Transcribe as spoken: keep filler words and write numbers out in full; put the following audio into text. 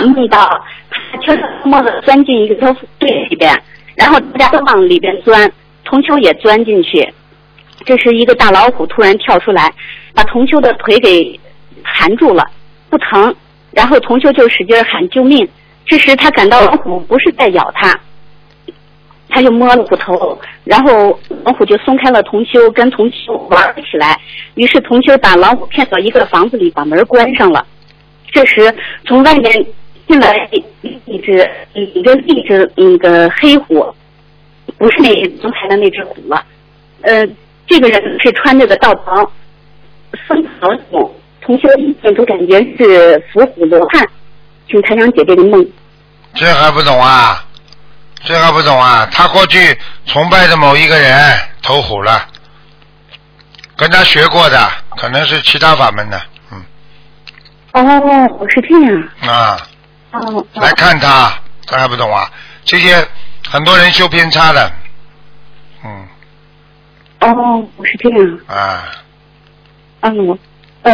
梦到他悄悄摸的钻进一个堆里边，然后大家都往里边钻，铜秋也钻进去。这时一个大老虎突然跳出来，把铜秋的腿给含住了，不疼。然后铜秋就使劲喊救命。这时他感到老虎不是在咬他，他就摸了虎头，然后老虎就松开了铜秋，跟铜秋玩起来。于是铜秋把老虎骗到一个房子里，把门关上了。这时从外面进来一只一个一只那个黑虎，不是那刚才的那只虎了。呃，这个人是穿着个道袍，僧袍种，铜秋一见都感觉是伏虎罗汉。请台长解这个梦。 这还不懂啊？这还不懂啊？他过去崇拜的某一个人投虎了，跟他学过的，可能是其他法门的，嗯。 哦，是这样。 啊。 哦。 来看他，这还不懂啊？这些很多人修偏差的，嗯。 哦，是这样。 啊。 嗯，